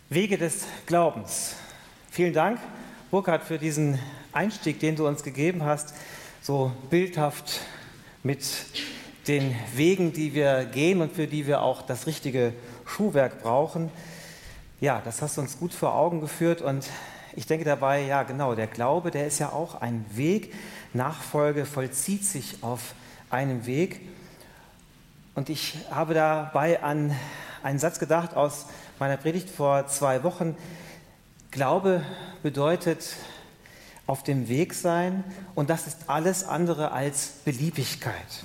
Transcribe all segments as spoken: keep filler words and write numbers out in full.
Wege des Glaubens. Vielen Dank, Burkhard, für diesen Einstieg, den du uns gegeben hast, so bildhaft mit den Wegen, die wir gehen und für die wir auch das richtige Schuhwerk brauchen. Ja, das hast du uns gut vor Augen geführt und ich denke dabei, ja genau, der Glaube, der ist ja auch ein Weg. Nachfolge vollzieht sich auf einem Weg. Und ich habe dabei an einen Satz gedacht aus meiner Predigt vor zwei Wochen. Glaube bedeutet auf dem Weg sein und das ist alles andere als Beliebigkeit.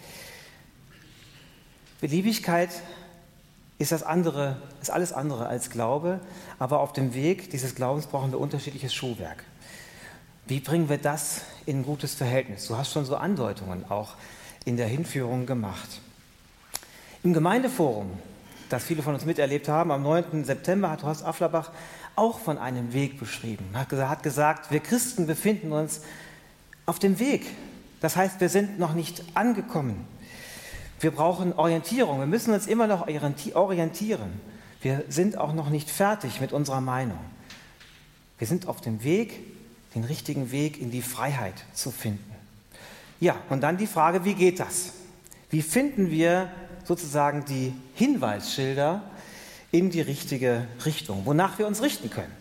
Beliebigkeit ist das andere, ist alles andere als Glaube, aber auf dem Weg dieses Glaubens brauchen wir unterschiedliches Schuhwerk. Wie bringen wir das in ein gutes Verhältnis? Du hast schon so Andeutungen auch in der Hinführung gemacht. Im Gemeindeforum, das viele von uns miterlebt haben, am neunten September hat Horst Afflerbach auch von einem Weg beschrieben. Er hat gesagt, wir Christen befinden uns auf dem Weg. Das heißt, wir sind noch nicht angekommen. Wir brauchen Orientierung. Wir müssen uns immer noch orientieren. Wir sind auch noch nicht fertig mit unserer Meinung. Wir sind auf dem Weg, den richtigen Weg in die Freiheit zu finden. Ja, und dann die Frage, wie geht das? Wie finden wir sozusagen die Hinweisschilder in die richtige Richtung, wonach wir uns richten können?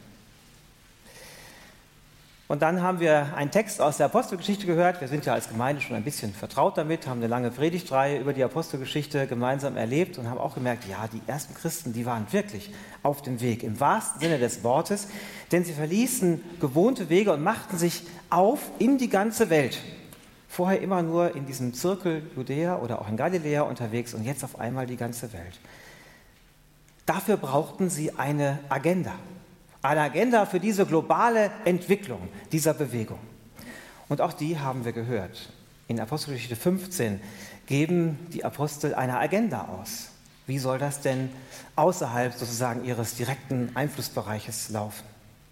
Und dann haben wir einen Text aus der Apostelgeschichte gehört. Wir sind ja als Gemeinde schon ein bisschen vertraut damit, haben eine lange Predigtreihe über die Apostelgeschichte gemeinsam erlebt und haben auch gemerkt, ja, die ersten Christen, die waren wirklich auf dem Weg, im wahrsten Sinne des Wortes, denn sie verließen gewohnte Wege und machten sich auf in die ganze Welt. Vorher immer nur in diesem Zirkel Judäa oder auch in Galiläa unterwegs und jetzt auf einmal die ganze Welt. Dafür brauchten sie eine Agenda. Eine Agenda für diese globale Entwicklung dieser Bewegung. Und auch die haben wir gehört. In Apostelgeschichte fünfzehn geben die Apostel eine Agenda aus. Wie soll das denn außerhalb sozusagen ihres direkten Einflussbereiches laufen?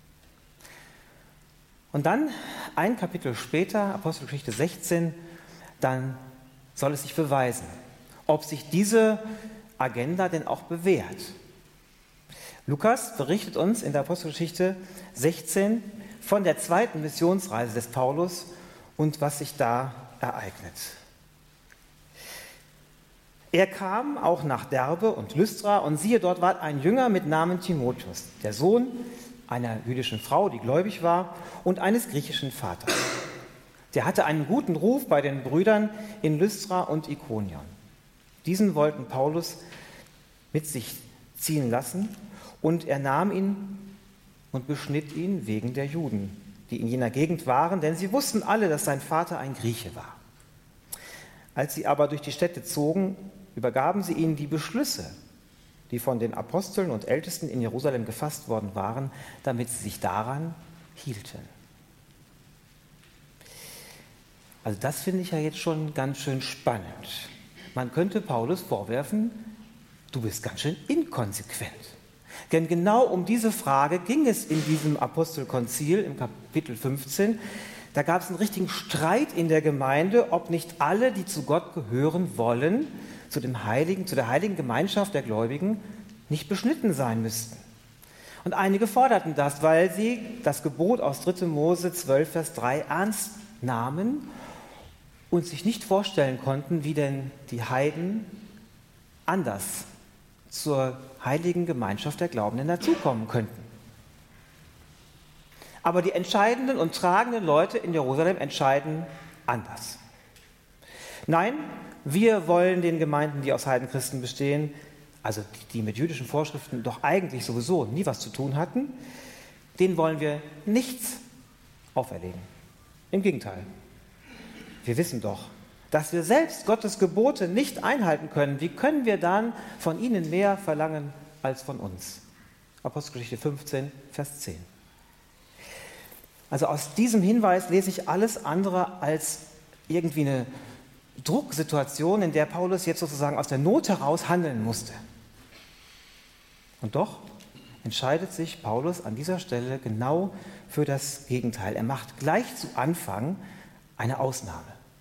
Und dann, ein Kapitel später, Apostelgeschichte sechzehn, dann soll es sich beweisen, ob sich diese Agenda denn auch bewährt. Lukas berichtet uns in der Apostelgeschichte sechzehn von der zweiten Missionsreise des Paulus und was sich da ereignet. Er kam auch nach Derbe und Lystra und siehe, dort war ein Jünger mit Namen Timotheus, der Sohn einer jüdischen Frau, die gläubig war, und eines griechischen Vaters. Der hatte einen guten Ruf bei den Brüdern in Lystra und Ikonion. Diesen wollten Paulus mit sich ziehen lassen und er nahm ihn und beschnitt ihn wegen der Juden, die in jener Gegend waren, denn sie wussten alle, dass sein Vater ein Grieche war. Als sie aber durch die Städte zogen, übergaben sie ihnen die Beschlüsse, die von den Aposteln und Ältesten in Jerusalem gefasst worden waren, damit sie sich daran hielten. Also das finde ich ja jetzt schon ganz schön spannend. Man könnte Paulus vorwerfen, du bist ganz schön inkonsequent. Denn genau um diese Frage ging es in diesem Apostelkonzil im Kapitel fünfzehn. Da gab es einen richtigen Streit in der Gemeinde, ob nicht alle, die zu Gott gehören wollen, zu dem Heiligen, zu der heiligen Gemeinschaft der Gläubigen, nicht beschnitten sein müssten. Und einige forderten das, weil sie das Gebot aus dritter Mose zwölf, Vers drei ernst nahmen und sich nicht vorstellen konnten, wie denn die Heiden anders zur heiligen Gemeinschaft der Glaubenden dazukommen könnten. Aber die entscheidenden und tragenden Leute in Jerusalem entscheiden anders. Nein, wir wollen den Gemeinden, die aus Heidenchristen bestehen, also die mit jüdischen Vorschriften doch eigentlich sowieso nie was zu tun hatten, denen wollen wir nichts auferlegen. Im Gegenteil. Wir wissen doch, dass wir selbst Gottes Gebote nicht einhalten können. Wie können wir dann von ihnen mehr verlangen als von uns? Apostelgeschichte fünfzehn, Vers zehn. Also aus diesem Hinweis lese ich alles andere als irgendwie eine Drucksituation, in der Paulus jetzt sozusagen aus der Not heraus handeln musste. Und doch entscheidet sich Paulus an dieser Stelle genau für das Gegenteil. Er macht gleich zu Anfang eine Ausnahme.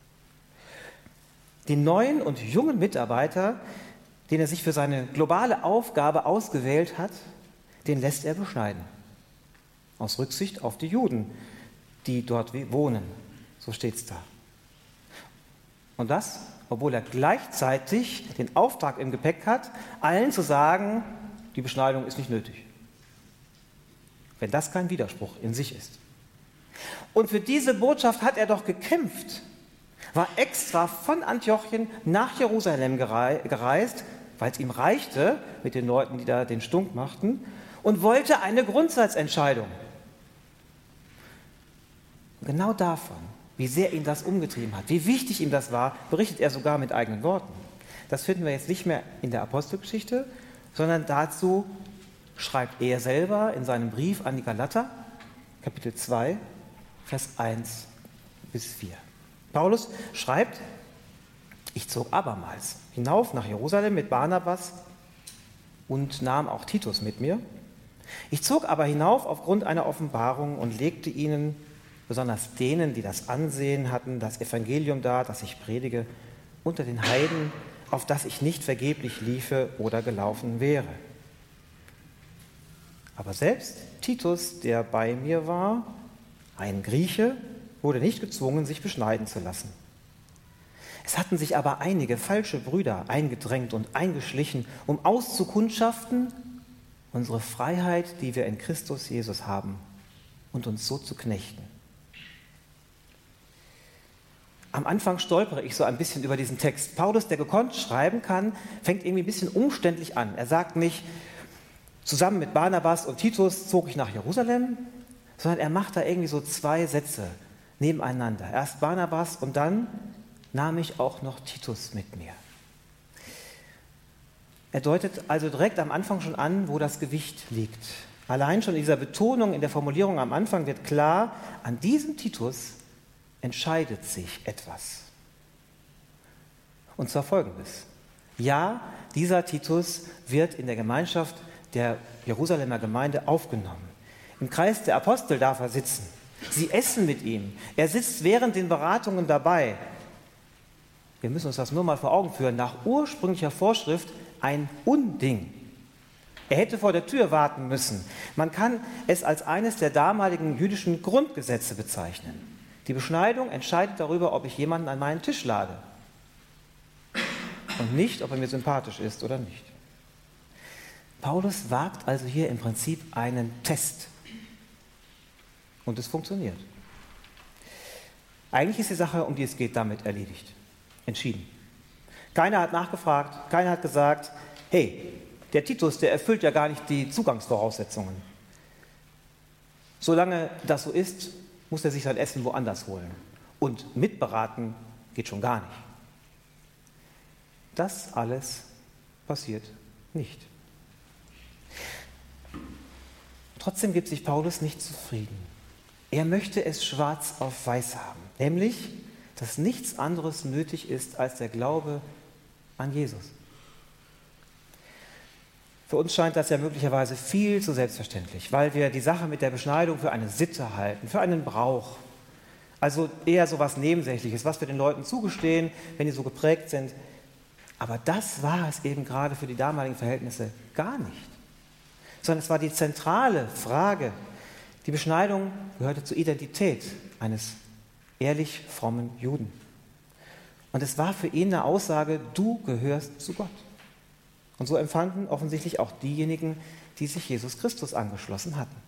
Den neuen und jungen Mitarbeiter, den er sich für seine globale Aufgabe ausgewählt hat, den lässt er beschneiden. Aus Rücksicht auf die Juden, die dort wohnen. So steht es da. Und das, obwohl er gleichzeitig den Auftrag im Gepäck hat, allen zu sagen, die Beschneidung ist nicht nötig. Wenn das kein Widerspruch in sich ist. Und für diese Botschaft hat er doch gekämpft. War extra von Antiochien nach Jerusalem gereist, weil es ihm reichte mit den Leuten, die da den Stunk machten, und wollte eine Grundsatzentscheidung. Genau davon, wie sehr ihn das umgetrieben hat, wie wichtig ihm das war, berichtet er sogar mit eigenen Worten. Das finden wir jetzt nicht mehr in der Apostelgeschichte, sondern dazu schreibt er selber in seinem Brief an die Galater, Kapitel zwei, Vers eins bis vier. Paulus schreibt, ich zog abermals hinauf nach Jerusalem mit Barnabas und nahm auch Titus mit mir. Ich zog aber hinauf aufgrund einer Offenbarung und legte ihnen, besonders denen, die das Ansehen hatten, das Evangelium dar, das ich predige, unter den Heiden, auf das ich nicht vergeblich liefe oder gelaufen wäre. Aber selbst Titus, der bei mir war, ein Grieche, wurde nicht gezwungen, sich beschneiden zu lassen. Es hatten sich aber einige falsche Brüder eingedrängt und eingeschlichen, um auszukundschaften, unsere Freiheit, die wir in Christus Jesus haben, und uns so zu knechten. Am Anfang stolpere ich so ein bisschen über diesen Text. Paulus, der gekonnt schreiben kann, fängt irgendwie ein bisschen umständlich an. Er sagt nicht, zusammen mit Barnabas und Titus zog ich nach Jerusalem, sondern er macht da irgendwie so zwei Sätze nebeneinander. Erst Barnabas und dann nahm ich auch noch Titus mit mir. Er deutet also direkt am Anfang schon an, wo das Gewicht liegt. Allein schon in dieser Betonung, in der Formulierung am Anfang wird klar, an diesem Titus entscheidet sich etwas. Und zwar Folgendes. Ja, dieser Titus wird in der Gemeinschaft der Jerusalemer Gemeinde aufgenommen. Im Kreis der Apostel darf er sitzen. Sie essen mit ihm. Er sitzt während den Beratungen dabei. Wir müssen uns das nur mal vor Augen führen. Nach ursprünglicher Vorschrift ein Unding. Er hätte vor der Tür warten müssen. Man kann es als eines der damaligen jüdischen Grundgesetze bezeichnen. Die Beschneidung entscheidet darüber, ob ich jemanden an meinen Tisch lade. Und nicht, ob er mir sympathisch ist oder nicht. Paulus wagt also hier im Prinzip einen Test. Und es funktioniert. Eigentlich ist die Sache, um die es geht, damit erledigt. Entschieden. Keiner hat nachgefragt, keiner hat gesagt, hey, der Titus, der erfüllt ja gar nicht die Zugangsvoraussetzungen. Solange das so ist, muss er sich sein Essen woanders holen. Und mitberaten geht schon gar nicht. Das alles passiert nicht. Trotzdem gibt sich Paulus nicht zufrieden. Er möchte es schwarz auf weiß haben, nämlich, dass nichts anderes nötig ist als der Glaube an Jesus. Für uns scheint das ja möglicherweise viel zu selbstverständlich, weil wir die Sache mit der Beschneidung für eine Sitte halten, für einen Brauch. Also eher so etwas Nebensächliches, was wir den Leuten zugestehen, wenn die so geprägt sind. Aber das war es eben gerade für die damaligen Verhältnisse gar nicht. Sondern es war die zentrale Frage. Die Beschneidung gehörte zur Identität eines ehrlich frommen Juden. Und es war für ihn eine Aussage, du gehörst zu Gott. Und so empfanden offensichtlich auch diejenigen, die sich Jesus Christus angeschlossen hatten.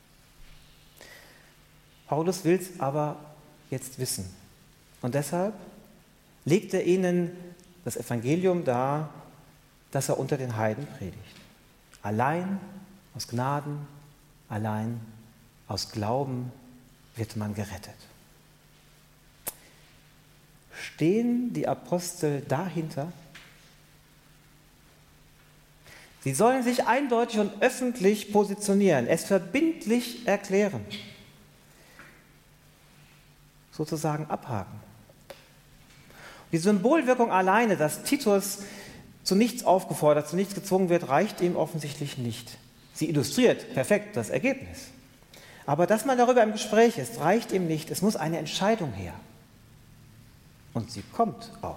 Paulus will es aber jetzt wissen. Und deshalb legt er ihnen das Evangelium dar, das er unter den Heiden predigt. Allein aus Gnaden, allein aus Glauben wird man gerettet. Stehen die Apostel dahinter? Sie sollen sich eindeutig und öffentlich positionieren, es verbindlich erklären, sozusagen abhaken. Die Symbolwirkung alleine, dass Titus zu nichts aufgefordert, zu nichts gezwungen wird, reicht ihm offensichtlich nicht. Sie illustriert perfekt das Ergebnis. Aber dass man darüber im Gespräch ist, reicht ihm nicht. Es muss eine Entscheidung her. Und sie kommt auch.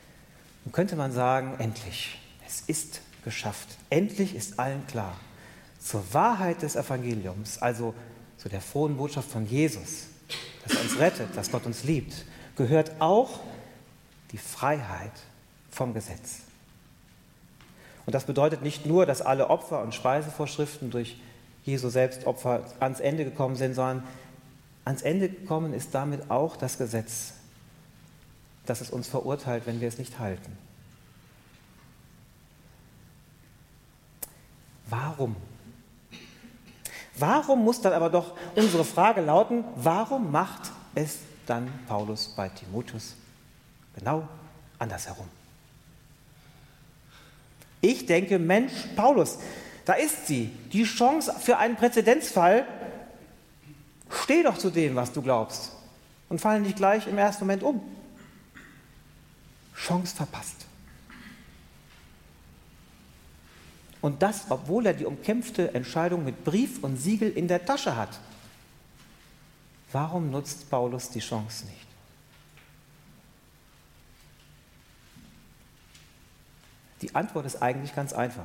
Nun könnte man sagen, endlich, es ist geschafft. Endlich ist allen klar. zur Wahrheit des Evangeliums, also zu der frohen Botschaft von Jesus, dass er uns rettet, dass Gott uns liebt, gehört auch die Freiheit vom Gesetz. Und das bedeutet nicht nur, dass alle Opfer- und Speisevorschriften durch Jesu Selbstopfer ans Ende gekommen sind, sondern ans Ende gekommen ist damit auch das Gesetz, das es uns verurteilt, wenn wir es nicht halten. Warum? Warum muss dann aber doch unsere Frage lauten, warum macht es dann Paulus bei Timotheus genau andersherum? Ich denke, Mensch, Paulus, da ist sie, die Chance für einen Präzedenzfall. Steh doch zu dem, was du glaubst und fall nicht gleich im ersten Moment um. Chance verpasst. Und das, obwohl er die umkämpfte Entscheidung mit Brief und Siegel in der Tasche hat. Warum nutzt Paulus die Chance nicht? Die Antwort ist eigentlich ganz einfach.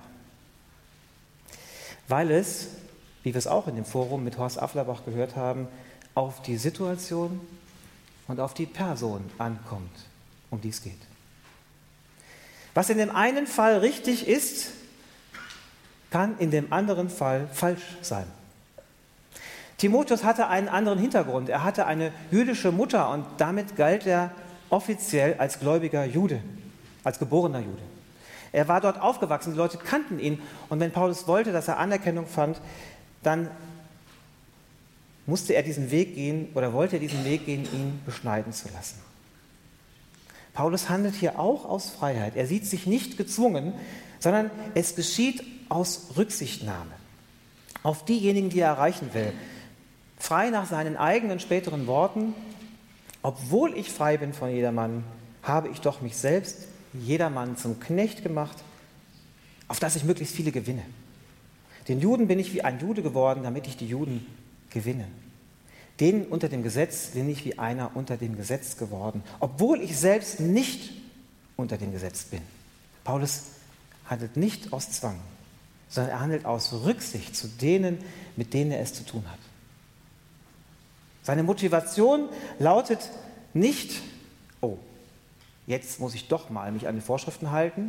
Weil es, wie wir es auch in dem Forum mit Horst Afflerbach gehört haben, auf die Situation und auf die Person ankommt, um die es geht. Was in dem einen Fall richtig ist, kann in dem anderen Fall falsch sein. Timotheus hatte einen anderen Hintergrund. Er hatte eine jüdische Mutter und damit galt er offiziell als gläubiger Jude, als geborener Jude. Er war dort aufgewachsen, die Leute kannten ihn und wenn Paulus wollte, dass er Anerkennung fand, dann musste er diesen Weg gehen oder wollte er diesen Weg gehen, ihn beschneiden zu lassen. Paulus handelt hier auch aus Freiheit. Er sieht sich nicht gezwungen, sondern es geschieht aus Rücksichtnahme auf diejenigen, die er erreichen will. Frei nach seinen eigenen späteren Worten: Obwohl ich frei bin von jedermann, habe ich doch mich selbst jedermann zum Knecht gemacht, auf dass ich möglichst viele gewinne. Den Juden bin ich wie ein Jude geworden, damit ich die Juden gewinne. Denen unter dem Gesetz bin ich wie einer unter dem Gesetz geworden, obwohl ich selbst nicht unter dem Gesetz bin. Paulus handelt nicht aus Zwang, sondern er handelt aus Rücksicht zu denen, mit denen er es zu tun hat. Seine Motivation lautet nicht: Oh, jetzt muss ich doch mal mich an die Vorschriften halten,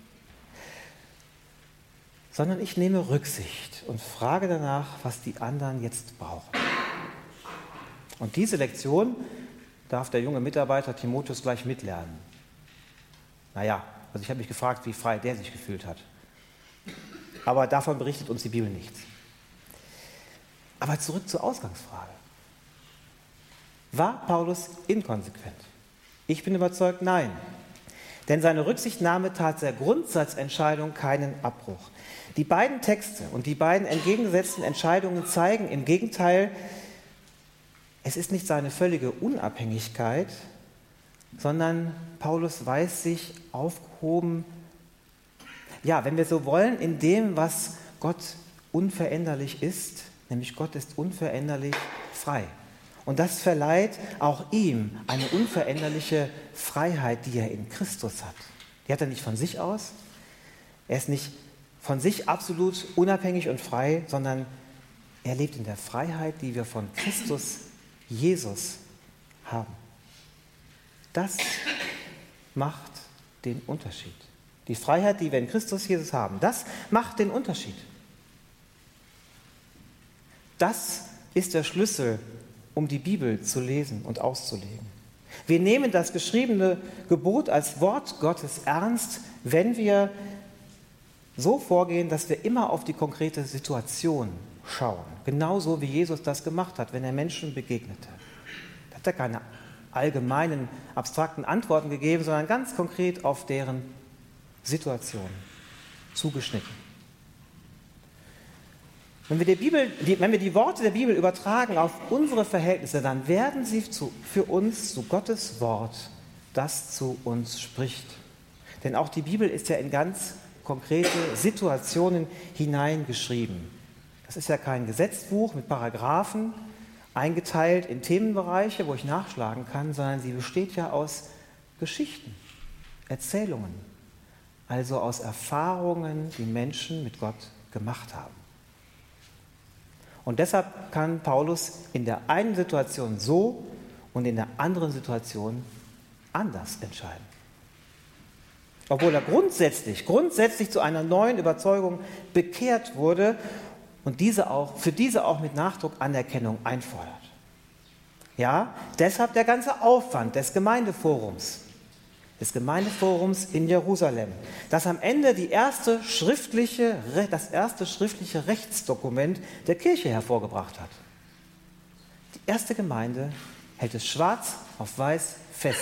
sondern ich nehme Rücksicht und frage danach, was die anderen jetzt brauchen. Und diese Lektion darf der junge Mitarbeiter Timotheus gleich mitlernen. Naja, also ich habe mich gefragt, wie frei der sich gefühlt hat. Aber davon berichtet uns die Bibel nichts. Aber zurück zur Ausgangsfrage. War Paulus inkonsequent? Ich bin überzeugt, nein. Denn seine Rücksichtnahme tat der Grundsatzentscheidung keinen Abbruch. Die beiden Texte und die beiden entgegengesetzten Entscheidungen zeigen im Gegenteil, es ist nicht seine völlige Unabhängigkeit, sondern Paulus weiß sich aufgehoben, ja, wenn wir so wollen, in dem, was Gott unveränderlich ist, nämlich Gott ist unveränderlich frei. Und das verleiht auch ihm eine unveränderliche Freiheit, die er in Christus hat. Die hat er nicht von sich aus. Er ist nicht von sich absolut unabhängig und frei, sondern er lebt in der Freiheit, die wir von Christus Jesus haben. Das macht den Unterschied. Die Freiheit, die wir in Christus Jesus haben, das macht den Unterschied. Das ist der Schlüssel, um die Bibel zu lesen und auszulegen. Wir nehmen das geschriebene Gebot als Wort Gottes ernst, wenn wir so vorgehen, dass wir immer auf die konkrete Situation schauen. Genauso wie Jesus das gemacht hat, wenn er Menschen begegnete. Da hat er keine allgemeinen, abstrakten Antworten gegeben, sondern ganz konkret auf deren Situation zugeschnitten. Wenn wir die Bibel, die, wenn wir die Worte der Bibel übertragen auf unsere Verhältnisse, dann werden sie zu, für uns zu Gottes Wort, das zu uns spricht. Denn auch die Bibel ist ja in ganz konkrete Situationen hineingeschrieben. Das ist ja kein Gesetzbuch mit Paragraphen, eingeteilt in Themenbereiche, wo ich nachschlagen kann, sondern sie besteht ja aus Geschichten, Erzählungen, also aus Erfahrungen, die Menschen mit Gott gemacht haben. Und deshalb kann Paulus in der einen Situation so und in der anderen Situation anders entscheiden. Obwohl er grundsätzlich, grundsätzlich zu einer neuen Überzeugung bekehrt wurde und diese auch, für diese auch mit Nachdruck Anerkennung einfordert. Ja, deshalb der ganze Aufwand des Gemeindeforums, des Gemeindeforums in Jerusalem, das am Ende die erste schriftliche, das erste schriftliche Rechtsdokument der Kirche hervorgebracht hat. Die erste Gemeinde hält es schwarz auf weiß fest.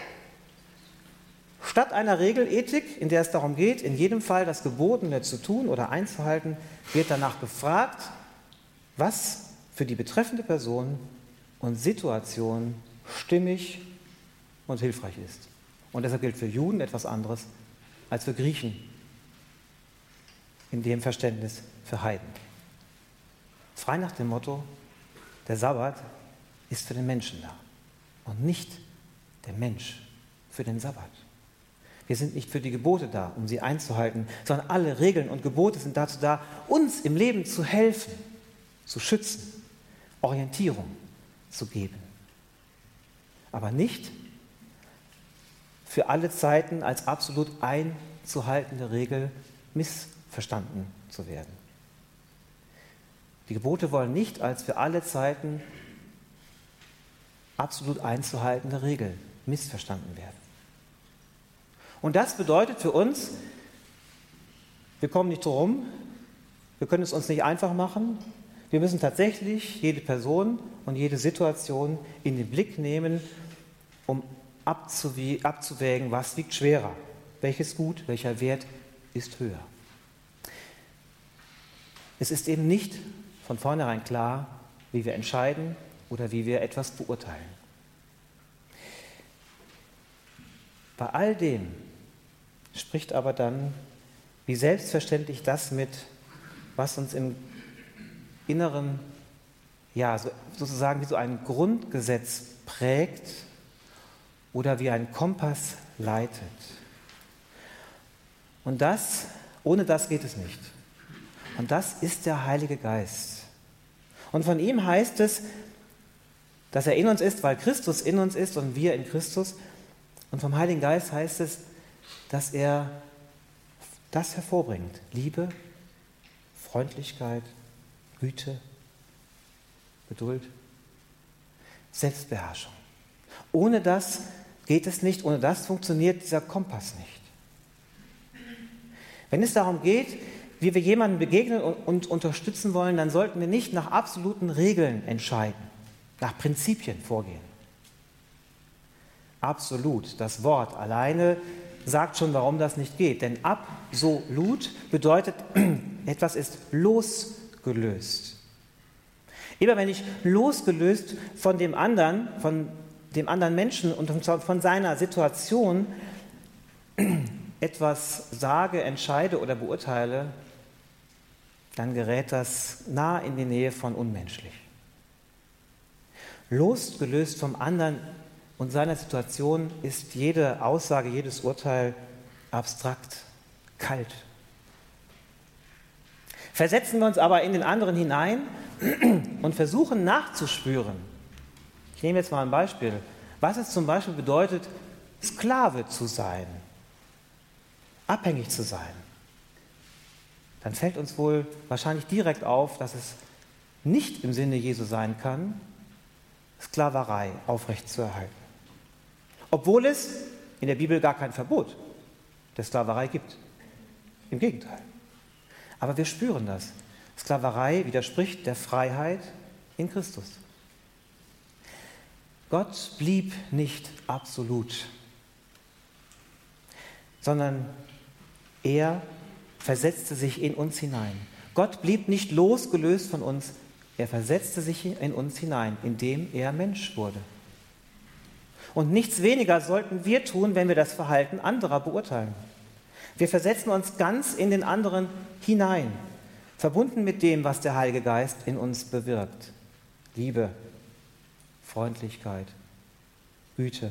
Statt einer Regelethik, in der es darum geht, in jedem Fall das Gebotene zu tun oder einzuhalten, wird danach gefragt, was für die betreffende Person und Situation stimmig und hilfreich ist. Und deshalb gilt für Juden etwas anderes als für Griechen, in dem Verständnis für Heiden. Frei nach dem Motto, der Sabbat ist für den Menschen da und nicht der Mensch für den Sabbat. Wir sind nicht für die Gebote da, um sie einzuhalten, sondern alle Regeln und Gebote sind dazu da, uns im Leben zu helfen, zu schützen, Orientierung zu geben. Aber nicht für alle Zeiten als absolut einzuhaltende Regel missverstanden zu werden. Die Gebote wollen nicht als für alle Zeiten absolut einzuhaltende Regel missverstanden werden. Und das bedeutet für uns, wir kommen nicht drum, wir können es uns nicht einfach machen, wir müssen tatsächlich jede Person und jede Situation in den Blick nehmen, um abzuwägen, was wiegt schwerer, welches Gut, welcher Wert ist höher. Es ist eben nicht von vornherein klar, wie wir entscheiden oder wie wir etwas beurteilen. Bei all dem spricht aber dann, wie selbstverständlich das mit, was uns im Inneren, ja, so, sozusagen wie so ein Grundgesetz prägt oder wie ein Kompass leitet. Und das, ohne das geht es nicht. Und das ist der Heilige Geist. Und von ihm heißt es, dass er in uns ist, weil Christus in uns ist und wir in Christus. Und vom Heiligen Geist heißt es, dass er das hervorbringt. Liebe, Freundlichkeit, Güte, Geduld, Selbstbeherrschung. Ohne das geht es nicht, ohne das funktioniert dieser Kompass nicht. Wenn es darum geht, wie wir jemandem begegnen und unterstützen wollen, dann sollten wir nicht nach absoluten Regeln entscheiden, nach Prinzipien vorgehen. Absolut, das Wort alleine sagt schon, warum das nicht geht. Denn absolut bedeutet, etwas ist losgelöst. Immer wenn ich losgelöst von dem anderen, von dem anderen Menschen und von seiner Situation etwas sage, entscheide oder beurteile, dann gerät das nah in die Nähe von unmenschlich. Losgelöst vom anderen und seiner Situation ist jede Aussage, jedes Urteil abstrakt, kalt. Versetzen wir uns aber in den anderen hinein und versuchen nachzuspüren. Ich nehme jetzt mal ein Beispiel. Was es zum Beispiel bedeutet, Sklave zu sein, abhängig zu sein. Dann fällt uns wohl wahrscheinlich direkt auf, dass es nicht im Sinne Jesu sein kann, Sklaverei aufrechtzuerhalten. Obwohl es in der Bibel gar kein Verbot der Sklaverei gibt. Im Gegenteil. Aber wir spüren das. Sklaverei widerspricht der Freiheit in Christus. Gott blieb nicht absolut, sondern er versetzte sich in uns hinein. Gott blieb nicht losgelöst von uns, er versetzte sich in uns hinein, indem er Mensch wurde. Und nichts weniger sollten wir tun, wenn wir das Verhalten anderer beurteilen. Wir versetzen uns ganz in den anderen hinein, verbunden mit dem, was der Heilige Geist in uns bewirkt. Liebe, Freundlichkeit, Güte.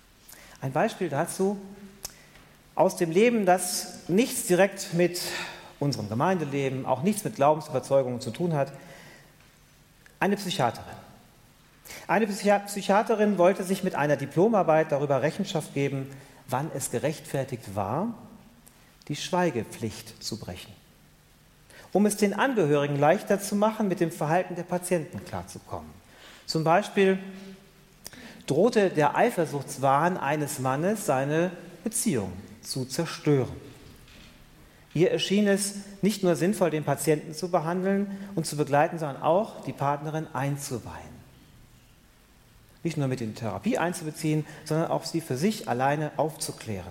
Ein Beispiel dazu aus dem Leben, das nichts direkt mit unserem Gemeindeleben, auch nichts mit Glaubensüberzeugungen zu tun hat, eine Psychiaterin. Eine Psychiaterin wollte sich mit einer Diplomarbeit darüber Rechenschaft geben, wann es gerechtfertigt war, die Schweigepflicht zu brechen, um es den Angehörigen leichter zu machen, mit dem Verhalten der Patienten klarzukommen. Zum Beispiel drohte der Eifersuchtswahn eines Mannes, seine Beziehung zu zerstören. Ihr erschien es nicht nur sinnvoll, den Patienten zu behandeln und zu begleiten, sondern auch die Partnerin einzuweihen. Nicht nur mit in die Therapie einzubeziehen, sondern auch sie für sich alleine aufzuklären.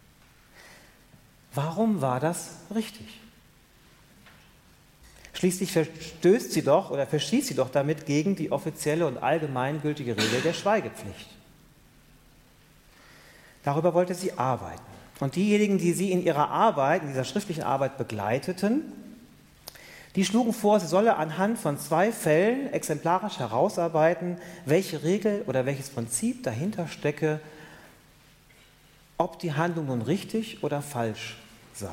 Warum war das richtig? Schließlich verstößt sie doch oder verschließt sie doch damit gegen die offizielle und allgemeingültige Regel der Schweigepflicht. Darüber wollte sie arbeiten. Und diejenigen, die sie in ihrer Arbeit, in dieser schriftlichen Arbeit begleiteten, die schlugen vor, sie solle anhand von zwei Fällen exemplarisch herausarbeiten, welche Regel oder welches Prinzip dahinter stecke, ob die Handlung nun richtig oder falsch sei.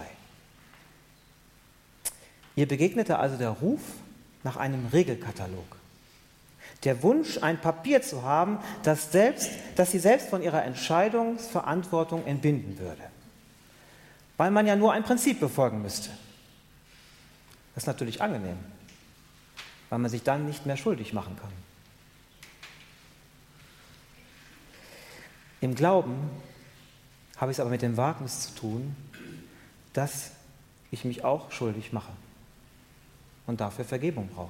Ihr begegnete also der Ruf nach einem Regelkatalog. Der Wunsch, ein Papier zu haben, das, selbst, das sie selbst von ihrer Entscheidungsverantwortung entbinden würde. Weil man ja nur ein Prinzip befolgen müsste. Das ist natürlich angenehm, weil man sich dann nicht mehr schuldig machen kann. Im Glauben habe ich es aber mit dem Wagnis zu tun, dass ich mich auch schuldig mache und dafür Vergebung brauche.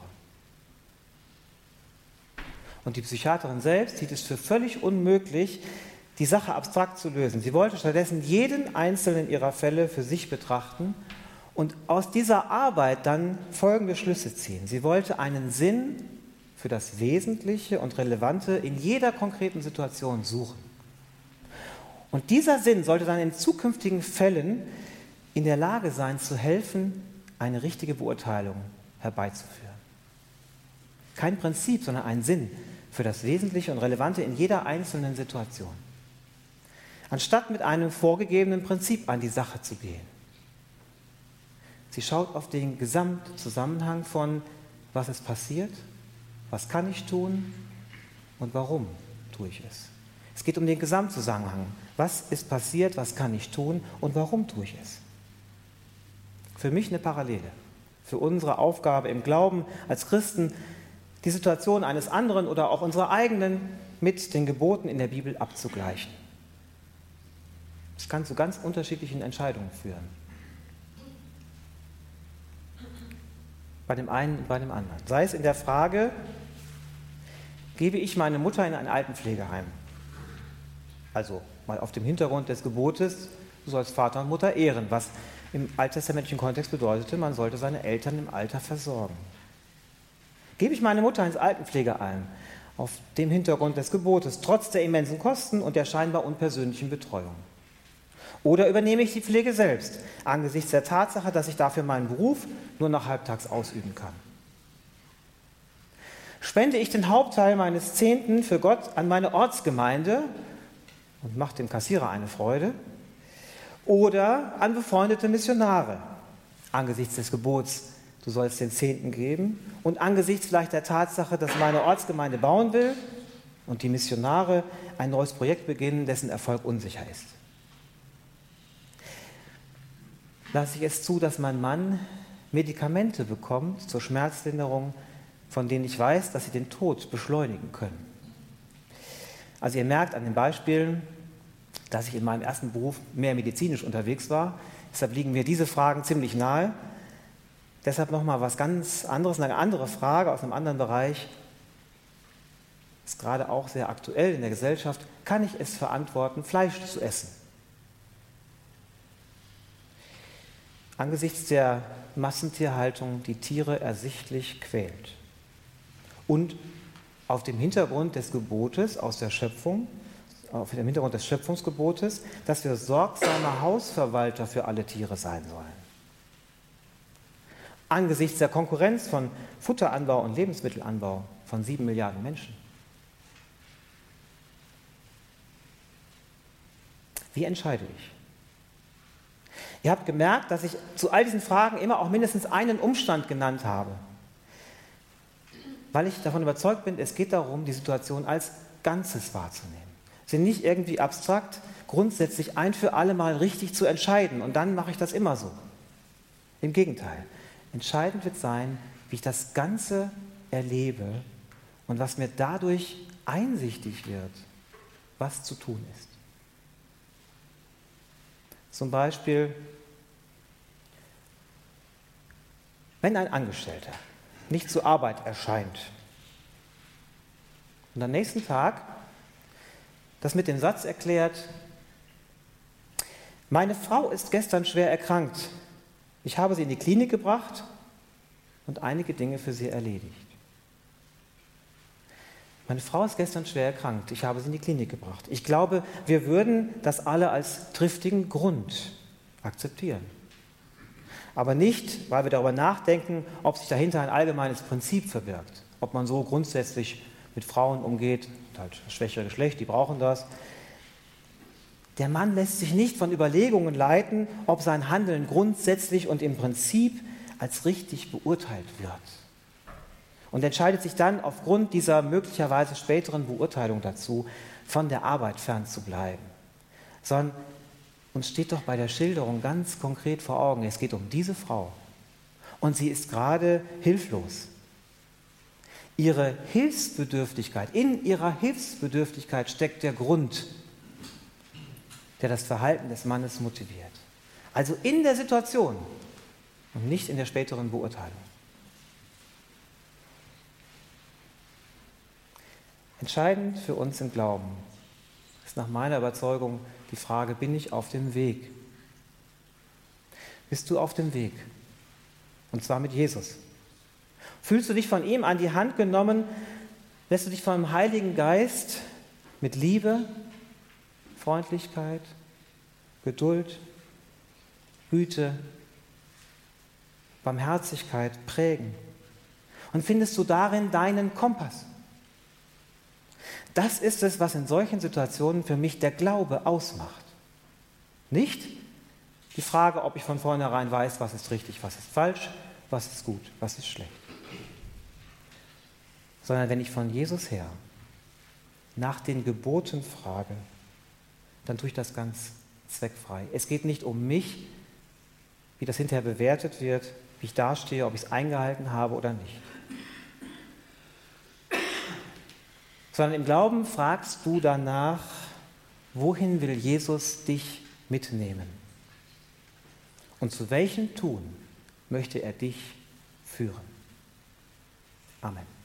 Und die Psychiaterin selbst hielt es für völlig unmöglich, die Sache abstrakt zu lösen. Sie wollte stattdessen jeden einzelnen ihrer Fälle für sich betrachten und aus dieser Arbeit dann folgende Schlüsse ziehen. Sie wollte einen Sinn für das Wesentliche und Relevante in jeder konkreten Situation suchen. Und dieser Sinn sollte dann in zukünftigen Fällen in der Lage sein, zu helfen, eine richtige Beurteilung herbeizuführen. Kein Prinzip, sondern ein Sinn für das Wesentliche und Relevante in jeder einzelnen Situation. Anstatt mit einem vorgegebenen Prinzip an die Sache zu gehen. Sie schaut auf den Gesamtzusammenhang von, was ist passiert, was kann ich tun und warum tue ich es. Es geht um den Gesamtzusammenhang. Was ist passiert, was kann ich tun und warum tue ich es? Für mich eine Parallele. Für unsere Aufgabe im Glauben als Christen, die Situation eines anderen oder auch unserer eigenen mit den Geboten in der Bibel abzugleichen. Das kann zu ganz unterschiedlichen Entscheidungen führen. Bei dem einen und bei dem anderen. Sei es in der Frage, gebe ich meine Mutter in ein Altenpflegeheim? Also mal auf dem Hintergrund des Gebotes, du sollst Vater und Mutter ehren, was im alttestamentlichen Kontext bedeutete, man sollte seine Eltern im Alter versorgen. Gebe ich meine Mutter ins Altenpflegeheim auf dem Hintergrund des Gebotes, trotz der immensen Kosten und der scheinbar unpersönlichen Betreuung? Oder übernehme ich die Pflege selbst, angesichts der Tatsache, dass ich dafür meinen Beruf nur noch halbtags ausüben kann? Spende ich den Hauptteil meines Zehnten für Gott an meine Ortsgemeinde und mache dem Kassierer eine Freude? Oder an befreundete Missionare, angesichts des Gebots, du sollst den Zehnten geben, und angesichts vielleicht der Tatsache, dass meine Ortsgemeinde bauen will und die Missionare ein neues Projekt beginnen, dessen Erfolg unsicher ist? Lasse ich es zu, dass mein Mann Medikamente bekommt zur Schmerzlinderung, von denen ich weiß, dass sie den Tod beschleunigen können? Also ihr merkt an den Beispielen, dass ich in meinem ersten Beruf mehr medizinisch unterwegs war. Deshalb liegen mir diese Fragen ziemlich nahe. Deshalb nochmal was ganz anderes, eine andere Frage aus einem anderen Bereich. Ist gerade auch sehr aktuell in der Gesellschaft. Kann ich es verantworten, Fleisch zu essen? Angesichts der Massentierhaltung die Tiere ersichtlich quält. Und auf dem Hintergrund des Gebotes aus der Schöpfung, auf dem Hintergrund des Schöpfungsgebotes, dass wir sorgsame Hausverwalter für alle Tiere sein sollen. Angesichts der Konkurrenz von Futteranbau und Lebensmittelanbau von sieben Milliarden Menschen. Wie entscheide ich? Ihr habt gemerkt, dass ich zu all diesen Fragen immer auch mindestens einen Umstand genannt habe, weil ich davon überzeugt bin, es geht darum, die Situation als Ganzes wahrzunehmen. Sie nicht irgendwie abstrakt, grundsätzlich ein für alle Mal richtig zu entscheiden und dann mache ich das immer so. Im Gegenteil, entscheidend wird sein, wie ich das Ganze erlebe und was mir dadurch einsichtig wird, was zu tun ist. Zum Beispiel, wenn ein Angestellter nicht zur Arbeit erscheint und am nächsten Tag das mit dem Satz erklärt: Meine Frau ist gestern schwer erkrankt. Ich habe sie in die Klinik gebracht und einige Dinge für sie erledigt. Meine Frau ist gestern schwer erkrankt. Ich habe sie in die Klinik gebracht. Ich glaube, wir würden das alle als triftigen Grund akzeptieren. Aber nicht, weil wir darüber nachdenken, ob sich dahinter ein allgemeines Prinzip verbirgt. Ob man so grundsätzlich mit Frauen umgeht, halt das schwächere Geschlecht, die brauchen das. Der Mann lässt sich nicht von Überlegungen leiten, ob sein Handeln grundsätzlich und im Prinzip als richtig beurteilt wird. Und entscheidet sich dann aufgrund dieser möglicherweise späteren Beurteilung dazu, von der Arbeit fernzubleiben. Sondern uns steht doch bei der Schilderung ganz konkret vor Augen, es geht um diese Frau. Und sie ist gerade hilflos. Ihre Hilfsbedürftigkeit, in ihrer Hilfsbedürftigkeit steckt der Grund, der das Verhalten des Mannes motiviert. Also in der Situation und nicht in der späteren Beurteilung. Entscheidend für uns im Glauben ist nach meiner Überzeugung die Frage, bin ich auf dem Weg? Bist du auf dem Weg? Und zwar mit Jesus. Fühlst du dich von ihm an die Hand genommen? Lässt du dich vom Heiligen Geist mit Liebe, Freundlichkeit, Geduld, Güte, Barmherzigkeit prägen? Und findest du darin deinen Kompass? Das ist es, was in solchen Situationen für mich der Glaube ausmacht. Nicht die Frage, ob ich von vornherein weiß, was ist richtig, was ist falsch, was ist gut, was ist schlecht. Sondern wenn ich von Jesus her nach den Geboten frage, dann tue ich das ganz zweckfrei. Es geht nicht um mich, wie das hinterher bewertet wird, wie ich dastehe, ob ich es eingehalten habe oder nicht. Sondern im Glauben fragst du danach, wohin will Jesus dich mitnehmen? Und zu welchem Tun möchte er dich führen? Amen.